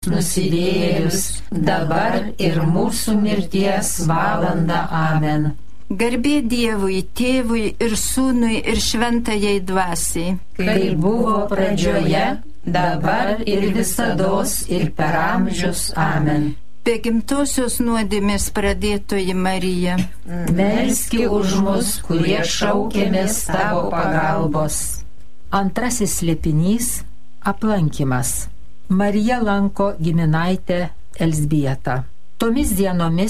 nusidėjėlius, dabar ir mūsų mirties valanda. Amen. Garbė Dievui, Tėvui ir Sūnui ir Šventajai Dvasiai. Kaip buvo pradžioje, dabar ir visados ir per amžius. Amen. Be gimtosios nuodėmės pradėtoji Marija, melski už mus, kurie šaukėmės tavo pagalbos. Antrasis slėpinys – aplankymas. Marija lanko giminaitę Elzbietą. Tomis dienomis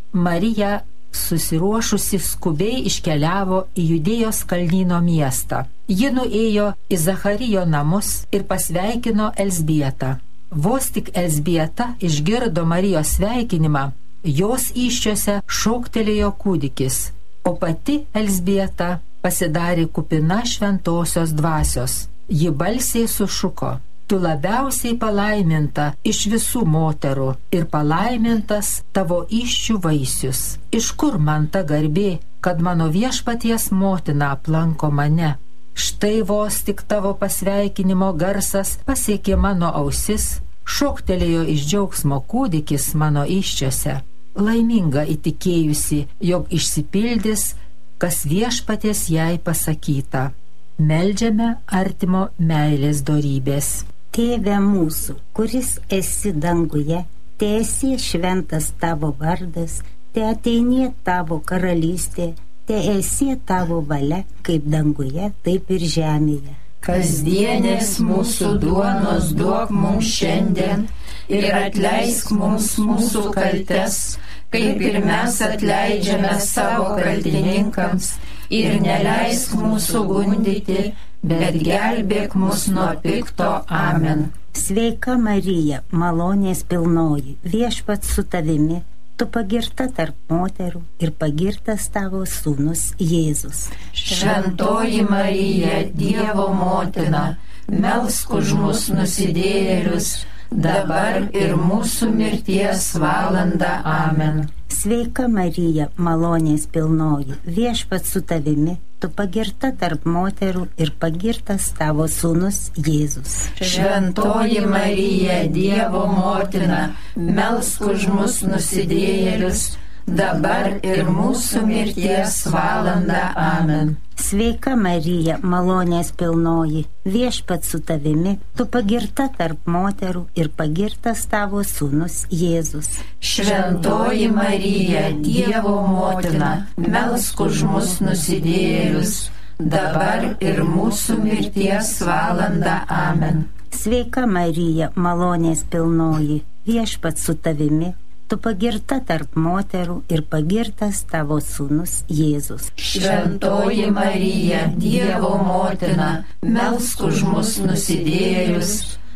Marija susiruošusi skubiai iškeliavo į Judėjos kalnyno miestą. Ji nuėjo į Zacharijo namus ir pasveikino Elzbietą. Vos tik Elzbieta išgirdo Marijos sveikinimą, jos įsčiose šoktelėjo kūdikis, o pati Elzbieta pasidarė kupina šventosios dvasios. Ji balsiai sušuko: tu labiausiai palaiminta iš visų moterų ir palaimintas tavo įsčių vaisius. Iš kur man ta garbė, kad mano viešpaties motina aplanko mane? Štai vos tik tavo pasveikinimo garsas pasiekė mano ausis, šoktelėjo iš džiaugsmo kūdikis mano įsčiose. Laiminga įtikėjusi, jog išsipildys, kas viešpaties jai pasakyta. Meldžiame artimo meilės dorybės. Tėve mūsų, kuris esi danguje, teesie šventas tavo vardas, te ateinie tavo karalystė, te esie tavo valia, kaip danguje, taip ir žemėje. Kasdienės mūsų duonos duok mums šiandien ir atleisk mums mūsų kaltes, kaip ir mes atleidžiame savo kaltininkams, ir neleisk mūsų gundyti, bet gelbėk mus nuo pikto. Amen. Sveika Marija, malonės pilnoji, viešpats su tavimi, tu pagirta tarp moterų ir pagirtas tavo sūnus Jėzus. Šventoji Marija, Dievo motina, melsk už mus nusidėjėlius, dabar ir mūsų mirties valanda. Amen. Sveika Marija, malonės pilnoji, viešpats su tavimi, tu pagirta tarp moterų ir pagirtas tavo sūnus Jėzus. Šventoji Marija, Dievo motina, melsk už mus nusidėjėlius, dabar ir mūsų mirties valanda. Amen. Sveika Marija, malonės pilnoji, viešpats su tavimi, tu pagirta tarp moterų ir pagirtas tavo sūnus Jėzus. Šventoji Marija, Dievo motina, melsk už mus nusidėjėlius, dabar ir mūsų mirties valanda. Amen. Sveika Marija, malonės pilnoji, viešpats su tavimi, tu pagirta tarp moterų ir pagirtas tavo sūnus Jėzus. Šventoji Marija, Dievo motina, melsk už mus nusidėjėlius,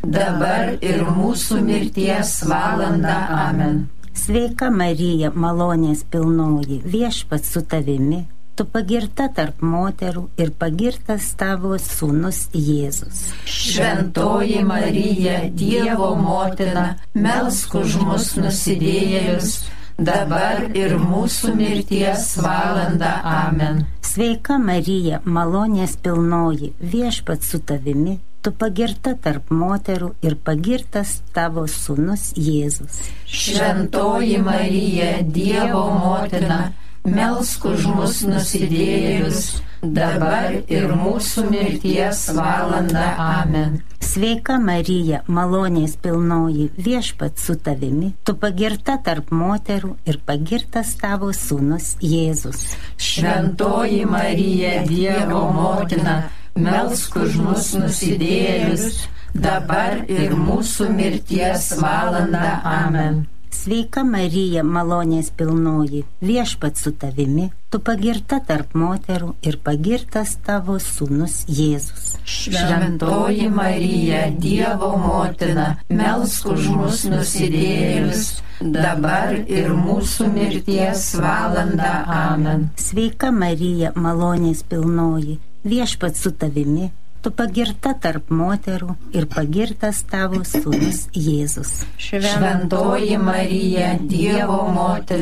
dabar ir mūsų mirties valanda. Amen. Sveika Marija, malonės pilnoji, viešpats su tavimi, tu pagirta tarp moterų ir pagirtas tavo sūnus Jėzus. Šventoji Marija, Dievo motina, melsk už mus nusidėjėlius, dabar ir mūsų mirties valanda. Amen. Sveika Marija, malonės pilnoji, viešpats su tavimi, tu pagirta tarp moterų ir pagirtas tavo sūnus Jėzus. Šventoji Marija, Dievo motina, melsk už mus nusidėjėlius, dabar ir mūsų mirties valanda. Amen. Sveika Marija, malonės pilnoji, viešpats su tavimi, tu pagirta tarp moterų ir pagirtas tavo sūnus Jėzus. Šventoji Marija, Dievo motina, melsk už mus nusidėjėlius, dabar ir mūsų mirties valanda. Amen. Sveika Marija, malonės pilnoji, viešpats su tavimi, tu pagirta tarp moterų ir pagirtas tavo sūnus Jėzus. Šventoji Marija, Dievo motina, melsk už mus nusidėjėlius, dabar ir mūsų mirties valanda. Amen. Sveika Marija, malonės pilnoji, viešpats su tavimi, tu pagirta tarp moterų ir pagirtas tavo sūnus Jėzus. Šventoji Marija, Dievo motina,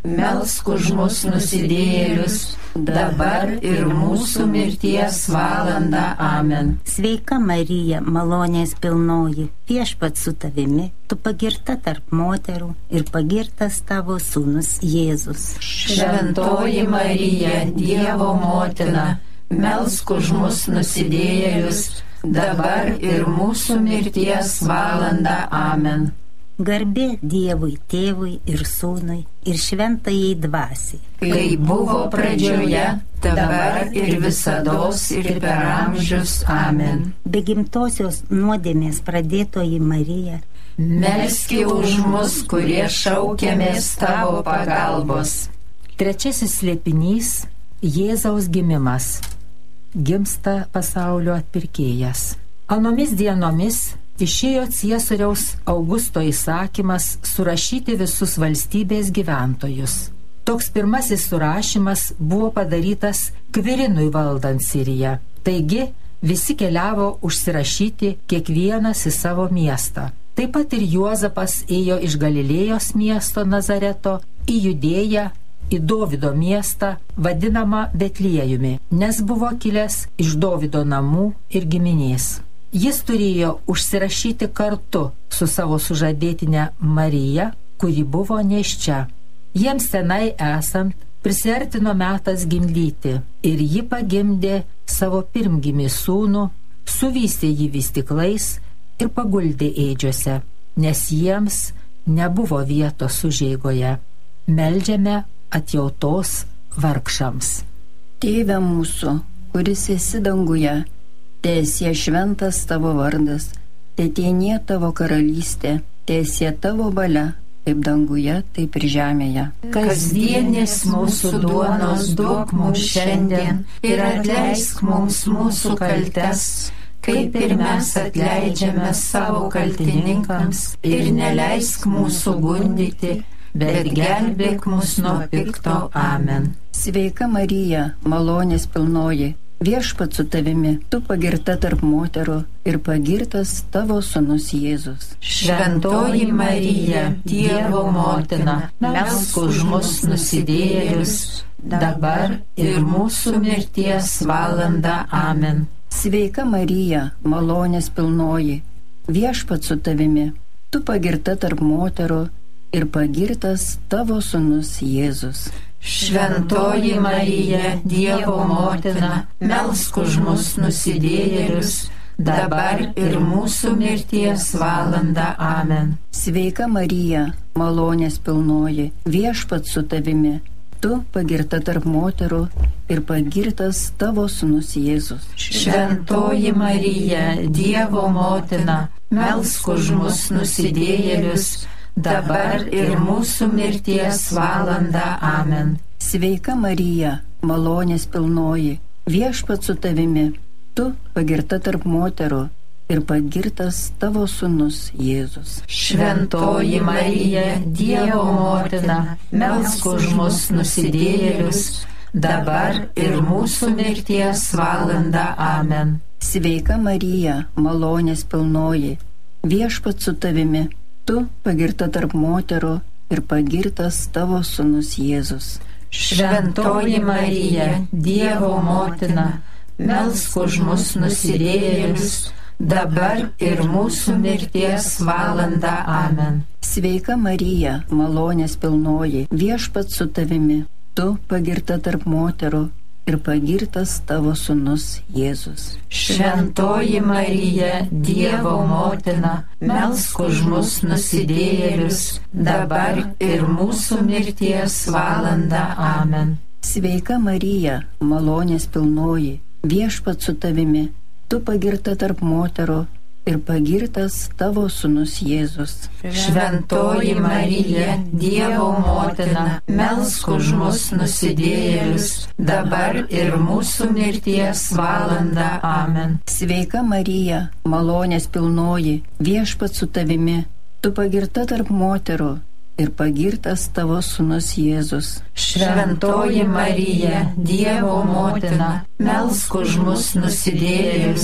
melsk už mus nusidėjėlius, dabar ir mūsų mirties valandą. Amen. Sveika Marija, malonės pilnoji, viešpats su tavimi, tu pagirta tarp moterų ir pagirtas tavo sūnus Jėzus. Šventoji Marija, Dievo motina, melsk už mus nusidėjėlius, dabar ir mūsų mirties valandą. Amen. Garbė Dievui Tėvui ir Sūnui ir Šventajai Dvasiai. Kai buvo pradžioje, dabar ir visados ir per amžius. Amen. Be gimtosios nuodėmės pradėtoji Marija, melski už mus, kurie šaukiamės tavo pagalbos. Trečiasis slėpinys - Jėzaus gimimas. Gimsta pasaulio atpirkėjas. Anomis dienomis išėjo Ciesoriaus Augusto įsakymas surašyti visus valstybės gyventojus. Toks pirmasis surašymas buvo padarytas Kvirinui valdant Siriją. Taigi visi keliavo užsirašyti kiekvienas į savo miestą. Taip pat ir Juozapas ėjo iš Galilėjos miesto Nazareto į Judėją, į Dovido miestą, vadinamą Betliejumi, nes buvo kilęs iš Dovido namų ir giminės. Jis turėjo užsirašyti kartu su savo sužadėtine Marija, kuri buvo nėščia. Jiems senai esant prisiartino metas gimdyti ir ji pagimdė savo pirmgimį sūnų, suvystė jį vystyklais ir paguldė ėdžiose, nes jiems nebuvo vietos užeigoje. Meldžiame atjautos vargšams. Tėve mūsų, kuris esi danguje, teesie šventas tavo vardas, teateinie tavo karalystė, teesie tavo valia, kaip danguje, taip ir žemėje. Kasdienis mūsų duonos duok mums šiandien ir atleisk mums mūsų kaltes, kaip ir mes atleidžiame savo kaltininkams, ir neleisk mūsų gundyti, bet gelbėk mus nuo pikto. Amen. Sveika Marija, malonės pilnoji, viešpats su tavimi, tu pagirta tarp moterų ir pagirtas tavo sūnus Jėzus. Šventoji Marija, Dievo motina, melsk už mus nusidėjėlius, dabar ir mūsų mirties valandą. Amen. Sveika Marija, malonės pilnoji, viešpats su tavimi, tu pagirta tarp moterų ir pagirtas tavo sūnus Jėzus. Šventoji Marija, Dievo motina, melsk už mus nusidėjėlius, dabar ir mūsų mirties valandą. Amen. Sveika Marija, malonės pilnoji, viešpats su tavimi, tu pagirta tarp moterų ir pagirtas tavo sūnus Jėzus. Šventoji Marija, Dievo motina, melsk už mus nusidėjėlius, dabar ir mūsų mirties valandą. Amen. Sveika Marija, malonės pilnoji, viešpats su tavimi, tu pagirta tarp moterų ir pagirtas tavo sūnus Jėzus. Šventoji Marija, Dievo motina, melsk už mus nusidėjėlius, dabar ir mūsų mirties valandą. Amen. Sveika Marija, malonės pilnoji, viešpats su tavimi, tu pagirta tarp moterų ir pagirtas tavo sūnus Jėzus. Šventoji Marija, Dievo motina, melsk už mus nusidėjėlius, dabar ir mūsų mirties valandą. Amen. Sveika Marija, malonės pilnoji, viešpats su tavimi, tu pagirta tarp moterų ir pagirtas tavo sūnus Jėzus. Šventoji Marija, Dievo motina, melsk už mus nusidėjėlius, dabar ir mūsų mirties valandą. Amen. Sveika Marija, malonės pilnoji, viešpats su tavimi, tu pagirta tarp moterų ir pagirtas tavo sūnus Jėzus. Šventoji Marija, Dievo motina, melsk už mus nusidėjėlius, dabar ir mūsų mirties valandą. Amen. Sveika Marija, malonės pilnoji, viešpats su tavimi, tu pagirta tarp moterų ir pagirtas tavo sūnus Jėzus. Šventoji Marija, Dievo motina, melsk už mus nusidėjėlius,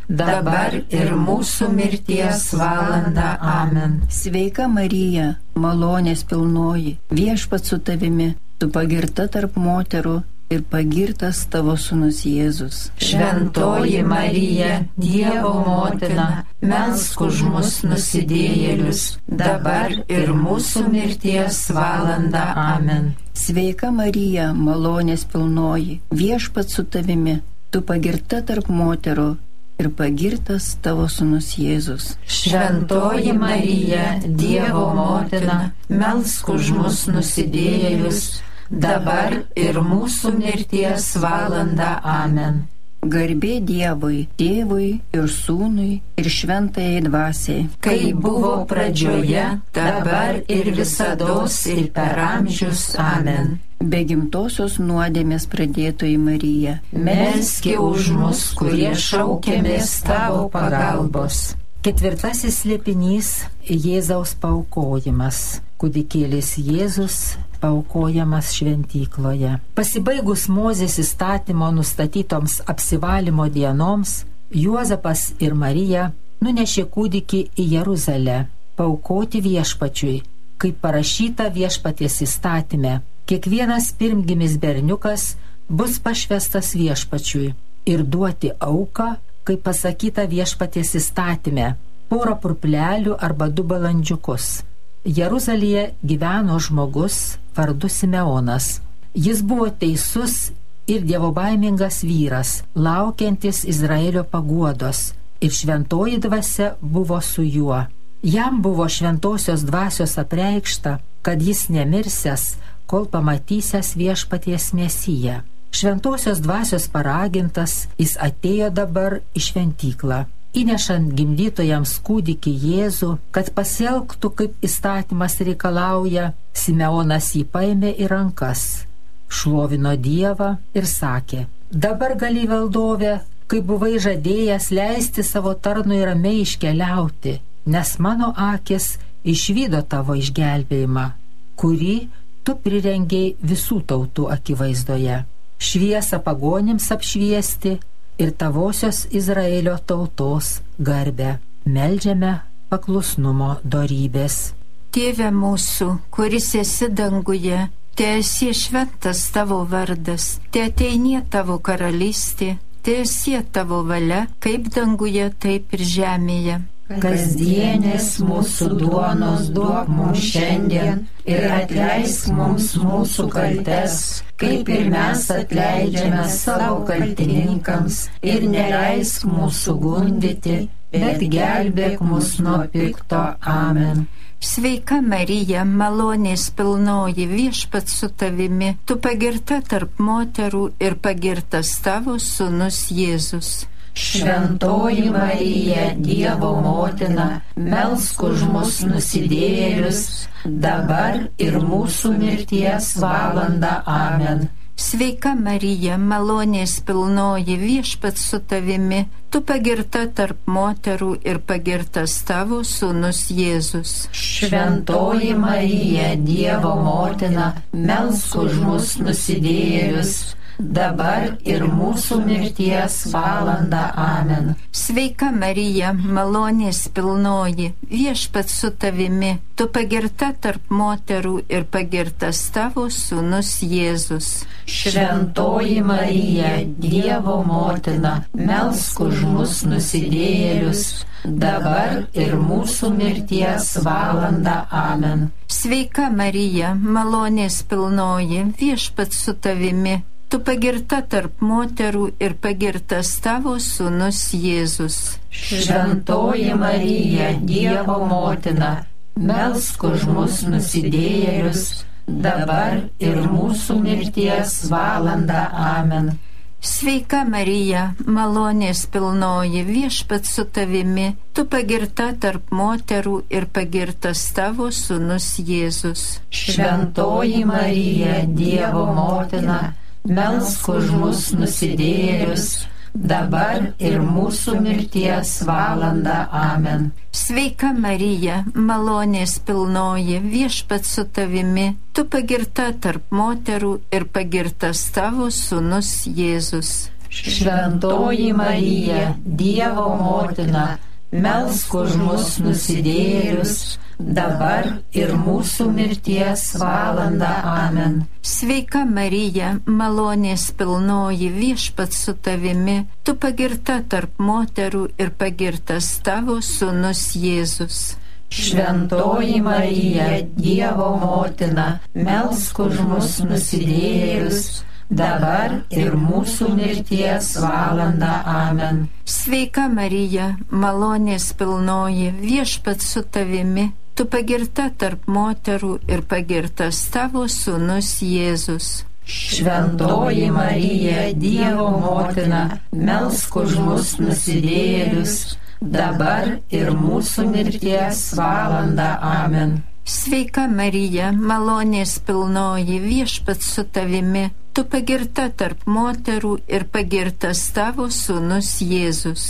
dabar ir mūsų mirties valanda. Amen. Sveika Marija, malonės pilnoji, Viešpats su tavimi, tu pagirta tarp moterų ir pagirtas tavo sūnus Jėzus. Šventoji Marija, Dievo motina, melsk už mus nusidėjėlius, dabar ir mūsų mirties valanda. Amen. Sveika Marija, malonės pilnoji, Viešpats su tavimi, tu pagirta tarp moterų ir pagirtas tavo sūnus Jėzus. Šventoji Marija, Dievo motina, melsk už mus nusidėjėlius, dabar ir mūsų mirties valanda. Amen. Garbė Dievui, Tėvui ir Sūnui ir Šventajai Dvasiai. Kai buvo pradžioje, dabar ir visados ir per amžius. Amen. Be gimtosios nuodėmės pradėtoji Marija, melski už mus, kurie šaukiamės tavo pagalbos. Ketvirtasis slėpinys - Jėzaus paaukojimas. Kūdikėlis Jėzus paaukojamas šventykloje. Pasibaigus Mozės įstatymo nustatytoms apsivalymo dienoms, Juozapas ir Marija nunešė kūdikį į Jeruzalę paaukoti Viešpačiui, kaip parašyta Viešpaties įstatyme. Kiekvienas pirmgimis berniukas bus pašvestas Viešpačiui ir duoti auką, kaip pasakyta Viešpaties įstatyme, porą purplelių arba 2 balandžiukus. Jeruzalėje gyveno žmogus vardu Simeonas. Jis buvo teisus ir dievobaimingas vyras, laukiantis Izraelio paguodos, ir šventoji dvasia buvo su juo. Jam buvo šventosios dvasios apreikšta, kad jis nemirsęs, kol pamatysęs Viešpaties Mesiją. Šventosios dvasios paragintas, jis atėjo dabar į šventyklą. Įnešant gimdytojams kūdikį Jėzų, kad pasielgtų kaip įstatymas reikalauja, Simeonas jį paėmė į rankas, šlovino Dievą ir sakė: dabar gali, valdove, kaip buvai žadėjęs, leisti savo tarnui ramiai iškeliauti, nes mano akis išvydo tavo išgelbėjimą, kurį tu prirengei visų tautų akivaizdoje, šviesą pagonims apšviesti ir tavosios Izraelio tautos garbę. Meldžiame paklusnumo dorybės. Tėve mūsų, kuris esi danguje, teesie šventas tavo vardas, teateinie tavo karalystė, teesie tavo valia, kaip danguje, taip ir žemėje. Kasdienės mūsų duonos duok mums šiandien ir atleisk mums mūsų kaltes, kaip ir mes atleidžiame savo kaltininkams, ir neleisk mūsų gundyti, bet gelbėk mus nuo pikto. Amen. Sveika Marija, malonės pilnoji, Viešpats su tavimi, tu pagirta tarp moterų ir pagirtas tavo sūnus Jėzus. Šventoji Marija, Dievo motina, melsk už mus nusidėjėlius, dabar ir mūsų mirties valanda. Amen. Sveika Marija, malonės pilnoji, Viešpats su tavimi, tu pagirta tarp moterų ir pagirtas tavo sūnus Jėzus. Šventoji Marija, Dievo motina, melsk už mus nusidėjėlius, dabar ir mūsų mirties valanda. Amen. Sveika Marija, malonės pilnoji, Viešpats su tavimi, tu pagirta tarp moterų ir pagirtas tavo sūnus Jėzus. Šventoji Marija, Dievo motina, melsk už mus nusidėjėlius, dabar ir mūsų mirties valanda. Amen. Sveika Marija, malonės pilnoji, Viešpats su tavimi, tu pagirta tarp moterų ir pagirtas tavo sūnus Jėzus. Šventoji Marija, Dievo motina, melsk už mus nusidėjėlius, dabar ir mūsų mirties valanda. Amen. Sveika Marija, malonės pilnoji, Viešpats su tavimi, tu pagirta tarp moterų ir pagirtas tavo sūnus Jėzus. Šventoji Marija, Dievo motina, melsk už mus nusidėjėlius, dabar ir mūsų mirties valanda. Amen. Sveika Marija, malonės pilnoji, Viešpats su tavimi, tu pagirta tarp moterų ir pagirtas tavo sūnus Jėzus. Šventoji Marija, Dievo motina, melsk už mus nusidėjėlius, dabar ir mūsų mirties valandą. Amen. Sveika Marija, malonės pilnoji, Viešpats su tavimi, tu pagirta tarp moterų ir pagirtas tavo sūnus Jėzus. Šventoji Marija, Dievo motina, melsk už mus nusidėjėlius, dabar ir mūsų mirties valandą. Amen. Sveika Marija, malonės pilnoji, Viešpats su tavimi, tu pagirta tarp moterų ir pagirtas tavo sūnus Jėzus. Šventoji Marija, Dievo motina, melsk už mus nusidėjėlius, dabar ir mūsų mirties valandą. Amen. Sveika Marija, malonės pilnoji, Viešpats su tavimi, tu pagirta tarp moterų ir pagirtas tavo sūnus Jėzus.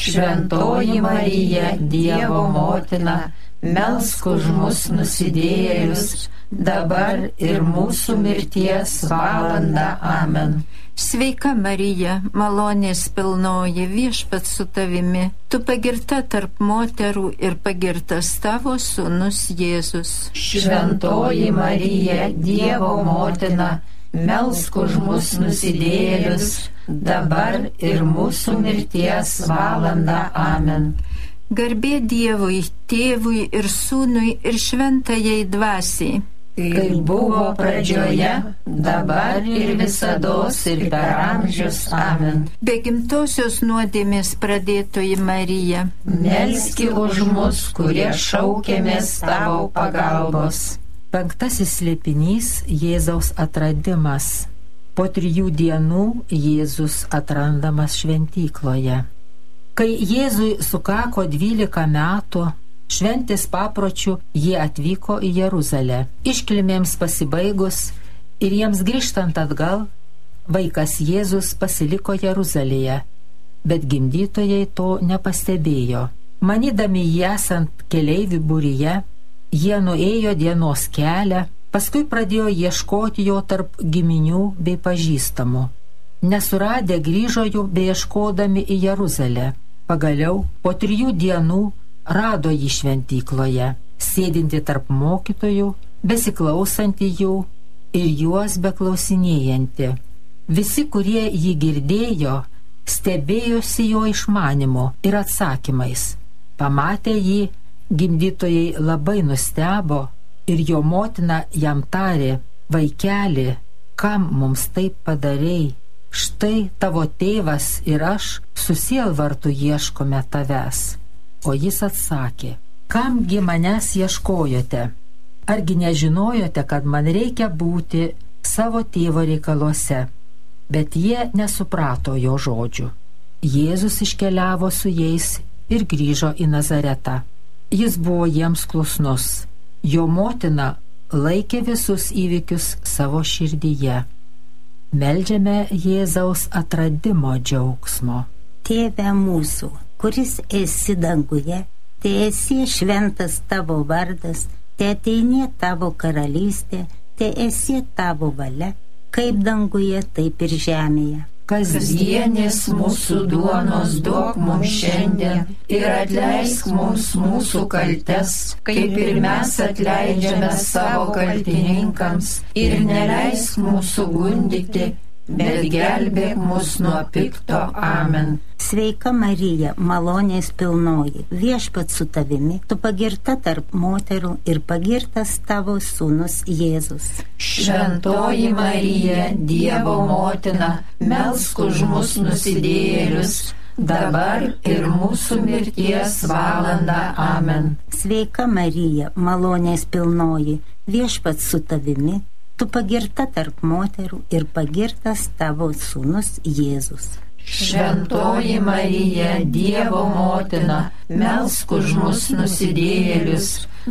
Šventoji Marija, Dievo motina, melsk už mus nusidėjėlius, dabar ir mūsų mirties valandą. Amen. Sveika Marija, malonės pilnoji, Viešpats su tavimi, tu pagirta tarp moterų ir pagirtas tavo sūnus Jėzus. Šventoji Marija, Dievo motina, melsk už mus nusidėjėlius, dabar ir mūsų mirties valandą. Amen. Garbė Dievui, Tėvui ir Sūnui ir Šventajai Dvasiai, kaip buvo pradžioje, dabar ir visados ir per amžius. Amen. Be gimtosios nuodėmės pradėtoji Marija, melski už mus, kurie šaukėmės tavo pagalbos. 5. slėpinys – Jėzaus atradimas. Po 3 dienų Jėzus atrandamas šventykloje. Kai Jėzui sukako 12 metų, šventės papročių jie atvyko į Jeruzalę. Iškilmėms pasibaigus ir jiems grįžtant atgal, vaikas Jėzus pasiliko Jeruzalėje, bet gimdytojai to nepastebėjo. Manydami jį esant keleivių būryje, jie nuėjo dienos kelią, paskui pradėjo ieškoti jo tarp giminių bei pažįstamų. Nesuradę grįžo jų beieškodami į Jeruzalę. Pagaliau po 3 dienų rado jį šventykloje, sėdinti tarp mokytojų, besiklausantį jų ir juos beklausinėjantį. Visi, kurie jį girdėjo, stebėjosi jo išmanimu ir atsakymais. Pamatę jį, gimdytojai labai nustebo ir jo motina jam tarė: vaikeli, kam mums taip padarei? Štai tavo tėvas ir aš su sielvartu ieškome tavęs. O jis atsakė: kamgi manęs ieškojote? Argi nežinojote, kad man reikia būti savo tėvo reikaluose? Bet jie nesuprato jo žodžių. Jėzus iškeliavo su jais ir grįžo į Nazaretą. Jis buvo jiems klusnus. Jo motina laikė visus įvykius savo širdyje. Meldžiame Jėzaus atradimo džiaugsmo. Tėve mūsų, kuris esi danguje, teesie šventas tavo vardas, teateinie tavo karalystė, teesie tavo valia, kaip danguje, taip ir žemėje. Kasdienės mūsų duonos duok mums šiandien ir atleisk mums mūsų kaltes, kaip ir mes atleidžiame savo kaltininkams, ir neleisk mūsų gundyti, bet gelbėk mus nuo pikto. Amen. Sveika Marija, malonės pilnoji, Viešpats su tavimi, tu pagirta tarp moterų ir pagirtas tavo sūnus Jėzus. Šventoji Marija, Dievo motina, melsk už mus nusidėjėlius, dabar ir mūsų mirties valandą. Amen. Sveika Marija, malonės pilnoji, Viešpats su tavimi, tu pagirta tarp moterų ir pagirtas tavo sūnus Jėzus. Šventoji Marija, Dievo motina, melsk už mus nusidėjėlius,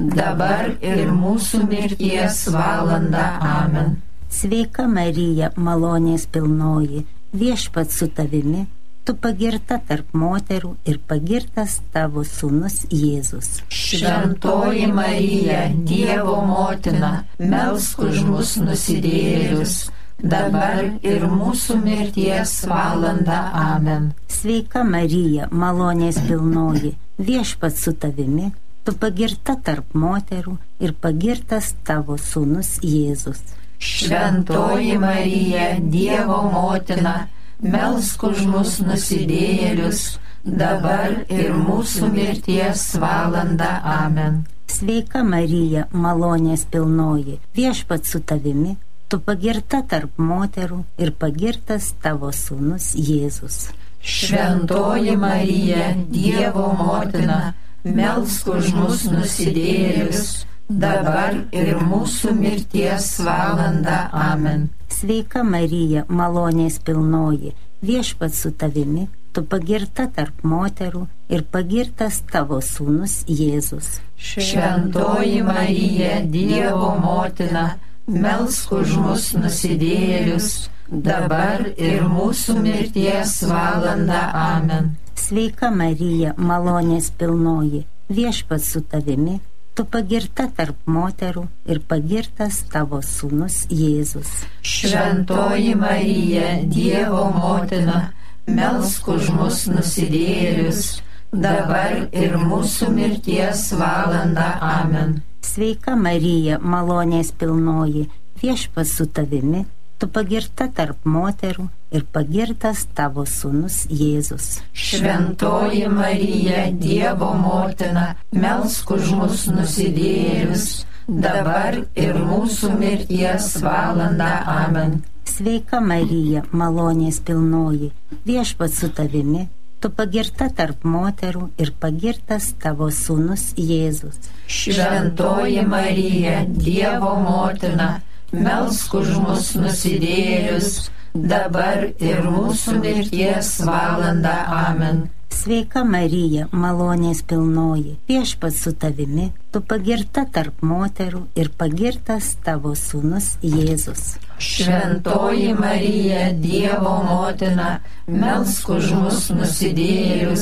dabar ir mūsų mirties valandą. Amen. Sveika Marija, malonės pilnoji, Viešpats su tavimi, tu pagirta tarp moterų ir pagirtas tavo sūnus Jėzus. Šventoji Marija, Dievo motina, melsk už mus nusidėjėlius, dabar ir mūsų mirties valanda. Amen. Sveika Marija, malonės pilnoji, viešpats su tavimi, tu pagirta tarp moterų ir pagirtas tavo sūnus Jėzus. Šventoji Marija, Dievo motina, melsk už mus nusidėjėlius, dabar ir mūsų mirties valanda. Amen. Sveika Marija, malonės pilnoji, viešpats su tavimi, tu pagirta tarp moterų ir pagirtas tavo sūnus Jėzus. Šventoji Marija, Dievo motina, melsk už mus nusidėjėlius, dabar ir mūsų mirties valanda. Amen. Sveika Marija, malonės pilnoji, viešpats su tavimi, tu pagirta tarp moterų ir pagirtas tavo sūnus Jėzus. Šventoji Marija, Dievo motina, melsk už mus nusidėjėlius, dabar ir mūsų mirties valanda. Amen. Sveika Marija, malonės pilnoji, viešpats su tavimi, tu pagirta tarp moterų ir pagirtas tavo sūnus Jėzus. Šventoji Marija, Dievo motina, melsk už mus nusidėjėlius, dabar ir mūsų mirties valanda. Amen. Sveika Marija, malonės pilnoji, viešpats su tavimi, tu pagirta tarp moterų ir pagirtas tavo sūnus Jėzus. Šventoji Marija, Dievo motina, melsk už mus nusidėjėlius, dabar ir mūsų mirties valanda. Amen. Sveika Marija, malonės pilnoji, viešpats su tavimi, tu pagirta tarp moterų ir pagirtas tavo sūnus Jėzus. Šventoji Marija, Dievo motina, melsk už mus nusidėjėlius, dabar ir mūsų mirties valanda. Amen. Sveika Marija, malonės pilnoji, viešpats su tavimi, tu pagirta tarp moterų ir pagirtas tavo sūnus Jėzus. Šventoji Marija, Dievo motina, melsk už mus nusidėjėlius,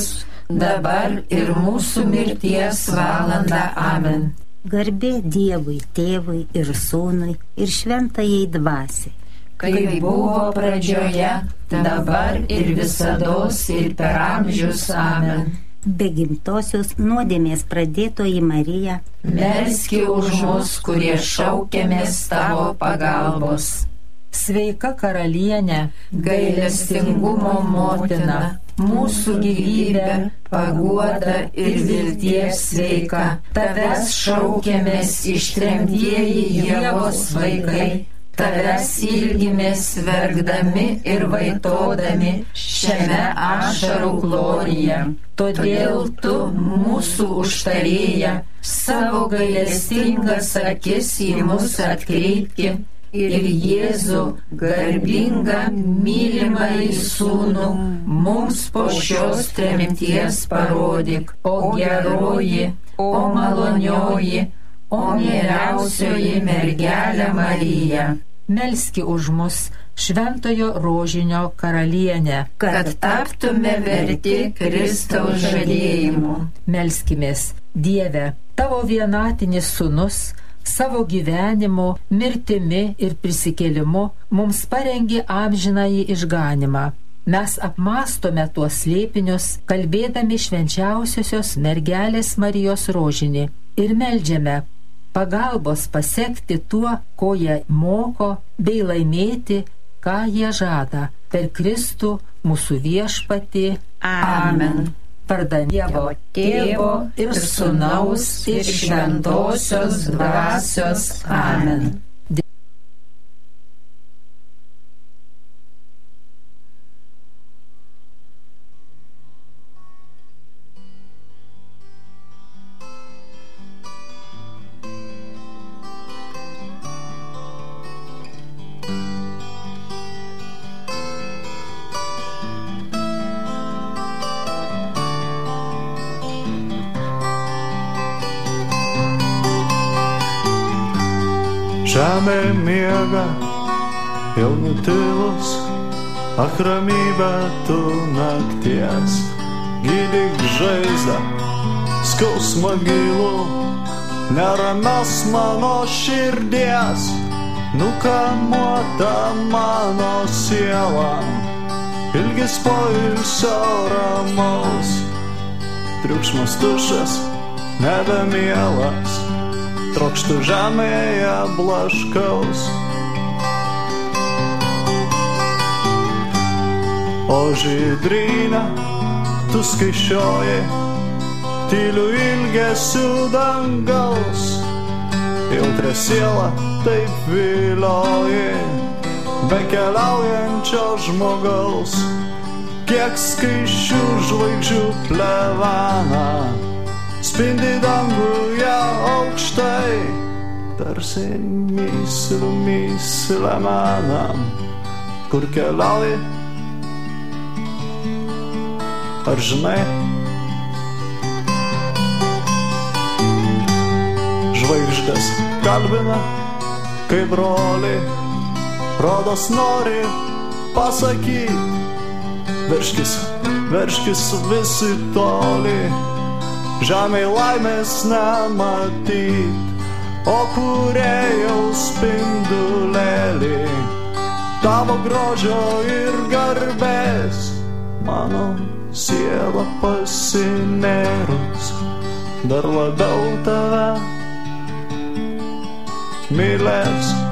dabar ir mūsų mirties valanda. Amen. Garbė Dievui, Tėvui ir Sūnui ir Šventajai Dvasiai. Kaip buvo pradžioje, dabar ir visados ir per amžius. Amen. Be gimtosios nuodėmės pradėtoji Marija, melski už mus, kurie šaukiamės tavo pagalbos. Sveika karalienė, gailestingumo motina, mūsų gyvybė, paguoda ir vilties sveika. Tavęs šaukiamės ištremtieji Ievos vaikai, tavęs ilgimės verkdami ir vaitodami šiame ašarų kloryje. Todėl tu, mūsų užtarėja, savo gailestingas akis į mus atkreipki ir Jėzų, garbingą, mylimąjį sūnų, mums po šios tremties parodyk, o geroji, o malonioji, o mieliausioji mergelė Marija. melski už mus Šventojo Rožinio karalienę, kad taptume verti Kristaus žadėjimų. Melskimės, Dieve, tavo vienatinis sūnus savo gyvenimu, mirtimi ir prisikėlimu mums parengė amžinąjį išganimą. Mes apmąstome tuos slėpinius, kalbėdami švenčiausiosios mergelės Marijos rožinį ir meldžiame pagalbos pasekti tuo, ko jie moko, bei laimėti, ką jie žada, per Kristų mūsų viešpatį. Amen. Vardan Dievo Tėvo ir Sūnaus ir Šventosios Dvasios. Amen. Žemė miega, jau nutilus, ak ramybė tu nakties. Gydyk žaizdą, skausmą gilų, neramios mano širdies. nukamuota mano siela, ilgis poilsio ramaus, triukšmas tušas, nebemielas, trokštų žemėje blaškaus. O žydrynę tu skaičioji, tylių ilgesių dangaus, jautrę sielą taip vilioji, be keliaujančio žmogaus. Kiek skaičių žvaigždžių plevena, spindi danguje aukštai, tarsi myslę menam, kur keliauji. Ar žinai, žvaigždės kalbina, kaip broliai, rodos nori pasakyt, verškis, verškis visi toli, žemėj laimės nematyt, o Kūrėjau spindulėlį, tavo grožio ir garbės, mano siela pasinėrus, dar labiau tave mylės.